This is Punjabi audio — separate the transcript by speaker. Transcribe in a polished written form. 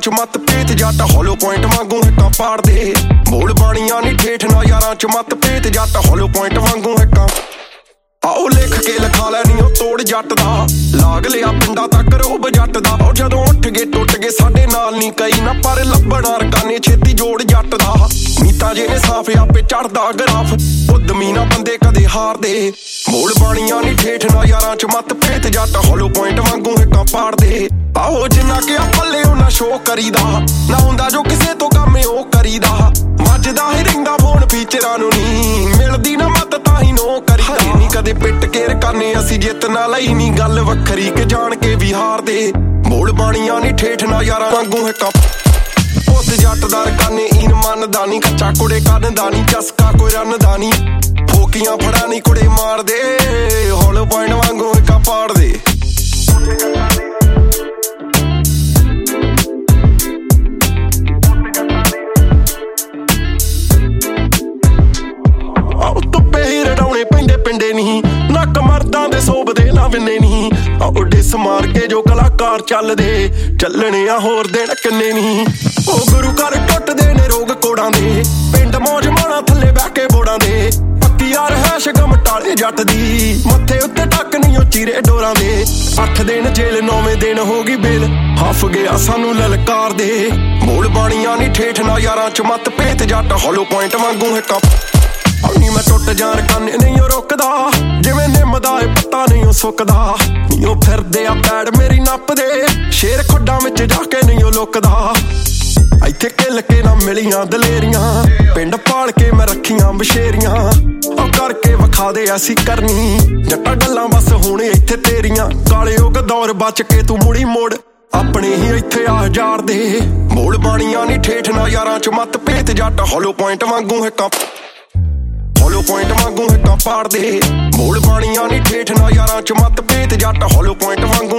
Speaker 1: ਚ ਮਤ ਭੇਤ ਜੱਟ ਹੋਲੋ ਪੁਆਇੰਟ ਵਾਂਗੂ ਹਿੱਕਾਂ ਪਾੜਦੇ ਬੋਲ ਬਾਣੀਆਂ ਨੀ ਠੇਠ ਨਾ ਯਾਰਾਂ ਚ ਮਤ ਭੇਤ ਜੱਟ ਹੋਲੋ ਪੁਆਇੰਟ ਵਾਂਗੂ ਹਿੱਕਾਂ ਆਓ ਲਿਖ ਕੇ ਲਿਖਾ ਲੈਣੀ ਉਹ ਤੋੜ ਜੱਟ ਦਾ ਲਾਗ ਲਿਆ ਪਿੰਡਾਂ ਤੱਕ ਰੋਬ ਜੱਟ ਦਾ ਉਹ ਜਦੋਂ ਉੱਠ ਗਏ ਟੁੱਟ ਗਏ ਸਾਡੇ ਨਾਲ ਨੀ ਕਈ ਨਾ ਪਰ ਲੱਭਣਾ ਰਕਾਨੇ ਛੇਤੀ ਜੋੜ ਜੱਟ ਦਾ ਨੀਤਾ ਜੇ ਨੇ ਸਾਫ ਆਪੇ ਚੜਦਾ ਗਰਾਫ ਉਦਮੀ ਨਾ ਬੰਦੇ ਕਦੇ ਹਾਰਦੇ ਬੋਲ ਬਾਣੀਆਂ ਨੀ ਠੇਠ ਨਾ ਯਾਰਾਂ ਚ ਮਤ ਭੇਤ ਜੱਟ ਹੋਲੋ ਪੁਆਇੰਟ ਵਾਂਗੂ ਹਿੱਕਾਂ ਪਾੜਦੇ ਆਹੋ ਜਿੰਨਾ ਕਿ ਆ ਪੱਲੇ ਉਹਨਾਂ ਸ਼ੋਅ ਕਰੀਦਾ ਨਾ ਹੁੰਦਾ ਜੋ ਕਿਸੇ ਤੋਂ ਕੰਮ ਉਹ ਕਰੀਦਾ ਵੱਜਦਾ ਹੀ ਰਹਿੰਦਾ ਫੋਨ ਫੀਚਰਾਂ ਨੂੰ ਨੀ ਮਿਲਦੀ ਨਾ ਮਤ ਤਾਂ ਹੀ ਨੋ ਕਰੀਦਾ ਨੀ ਕਦੇ ਪਿੱਟ ਕੇ ਰਕਾਨੇ ਅਸੀਂ ਜਿੱਤ ਨਾ ਲਈ ਨੀ ਗੱਲ ਵੱਖਰੀ ਕਿ ਜਾਣ ਕੇ ਵੀ ਹਾਰਦੇ ਬੋਲ ਬਾਣੀਆਂ ਨੀ ਠੇਠ ਨਾ ਯਾਰਾਂ ਵਾਂਗੂ ਹਿੱਕਾਂ ਪੁੱਤ ਜੱਟ ਦਾ ਰਕਾਨੇ ਈਨ ਮੰਨਦਾ ਨੀ ਕੱਚਾ ਕੁੜੇ ਕੰਨਦਾ ਨੀ ਚਸਕਾ ਕੋਈ ਰੰਨਦਾ ਨੀ ਫੋਕੀਆਂ ਫੜਾ ਨੀ ਕੁੜੇ ਮਾਰਦੇ ਹੋਲੋ ਪੁਆਇੰਟ ਵਾਂਗੂ ਹਿੱਕਾਂ ਪਾੜਦੇ ਪਿੰਡੇ ਨਹੀਂ ਨੱਕ ਮਰਦਾਂ ਦੇ ਸੋਭਦੇ ਨਾ ਵਿੰਨੇ ਨਹੀਂ ਉੱਡੇ ਸਮਾਰ ਕੇ ਜੋ ਕਲਾਕਾਰ ਚੱਲਦੇ ਚੱਲਣੇ ਆ ਹੋਰ ਦਿਨ ਕਿੰਨੇ ਨਹੀਂ ਉਹ ਗੁਰੂ ਘਰ ਟੁੱਟਦੇ ਨੇ ਰੋਗ ਕੋੜਾਂ ਦੇ ਪਿੰਡ ਮੌਜ ਮਾਣਾ ਥੱਲੇ ਬਹਿ ਕੇ ਬੋੜਾਂ ਦੇ ਪੱਕੀ ਯਾਰ ਹੈ ਸ਼ਗਮ ਟਾਲੇ ਜੱਟ ਦੀ ਮੱਥੇ ਉੱਤੇ ਟੱਕ ਨਹੀਂ ਉਹ ਚੀਰੇ ਡੋਰਾਂ ਦੇ 8 ਦਿਨ ਜੇਲ੍ਹ 9ਵੇਂ ਦਿਨ ਹੋ ਗਈ ਬੇਲ ਹੱਫ ਗਿਆ ਸਾਨੂੰ ਲਲਕਾਰ ਦੇ ਬੋਲ ਬਾਣੀਆਂ ਨੀ ਠੇਠ ਨਾ ਯਾਰਾਂ ਚ ਮਤ ਭੇਤ ਜੱਟ ਹੋਲੋ ਪੁਆਇੰਟ ਵਾਂਗੂ ਹਿੱਕਾਂ ਨੀ ਮੈਂ ਟੁੱਟ ਜਾਣ ਕੰਨੇ ਨਹੀਂ ਉਹ ਰੁਕਦਾ ਜਿਵੇਂ ਨਿੰਮ ਦਾ ਏ ਪੱਤਾ ਨਹੀਂ ਉਹ ਸੁੱਕਦਾ ਨੀ ਉਹ ਫਿਰਦੇ ਆ ਪੈੜ ਮੇਰੀ ਨੱਪਦੇ ਸ਼ੇਰ ਖੁੱਡਾਂ ਵਿੱਚ ਜਾ ਕੇ ਨਹੀਂ ਉਹ ਲੁਕਦਾ ਇੱਥੇ ਕਿੱਲ ਕੇ ਨਾ ਮਿਲੀਆਂ ਦਲੇਰੀਆਂ ਪਿੰਡ ਪਾਲ ਕੇ ਮੈਂ ਰੱਖੀਆਂ ਬਸ਼ੇਰੀਆਂ ਉਹ ਕਰਕੇ ਵਿਖਾ ਦੇ ਅਸੀਂ ਕਰਨੀ ਜੱਟਾਂ ਗੱਲਾਂ ਬਸ ਹੁਣ ਇੱਥੇ ਤੇਰੀਆਂ ਕਾਲੇ ਉਹ ਗਦੌਰ ਬਚ ਕੇ ਤੂੰ ਮੁੜੀ ਮੋੜ ਆਪਣੇ ਹੀ ਇੱਥੇ ਆ ਜਾੜਦੇ ਬੋਲ ਬਾਣੀਆਂ ਨੀ ਠੇਠ ਨਾ ਯਾਰਾਂ ਚ ਮਤ ਭੇਤ ਜੱਟ ਹੋਲੋ ਪੁਆਇੰਟ ਵਾਂਗੂ ਹਿੱਕਾਂ ਹੋਲੋ ਪੁਆਇੰਟ ਵਾਂਗੂ ਹਿੱਕਾਂ ਪਾੜਦੇ ਬੋਲ ਬਾਣੀਆਂ ਨੀ ਠੇਠ ਨਾ ਯਾਰਾਂ ਚ ਮਤ ਭੇਤ ਜੱਟ ਹੋਲੋ ਪੁਆਇੰਟ ਵਾਂਗੂ